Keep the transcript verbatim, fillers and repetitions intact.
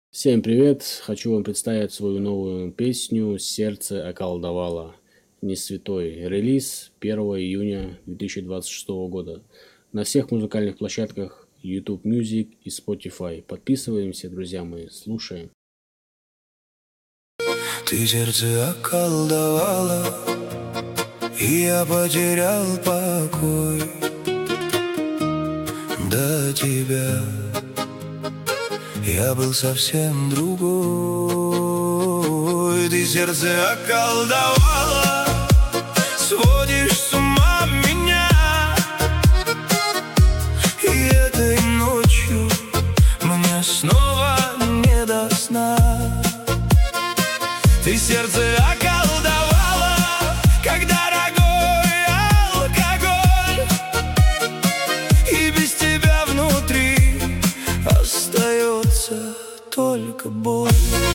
Всем привет! Хочу вам представить свою новую песню «Сердце околдовало». Не святой. Релиз первого июня две тысячи двадцать шестого года. На всех музыкальных площадках YouTube Music и Spotify. Подписываемся, друзья мои, слушаем. Ты сердце околдовала, и я потерял покой. До тебя я был совсем другой. Ты сердце околдовала, сводишь с ума меня. И этой ночью мне снова не до сна. Ты сердце околдовала, как дорогой алкоголь, и без тебя внутри остается только боль.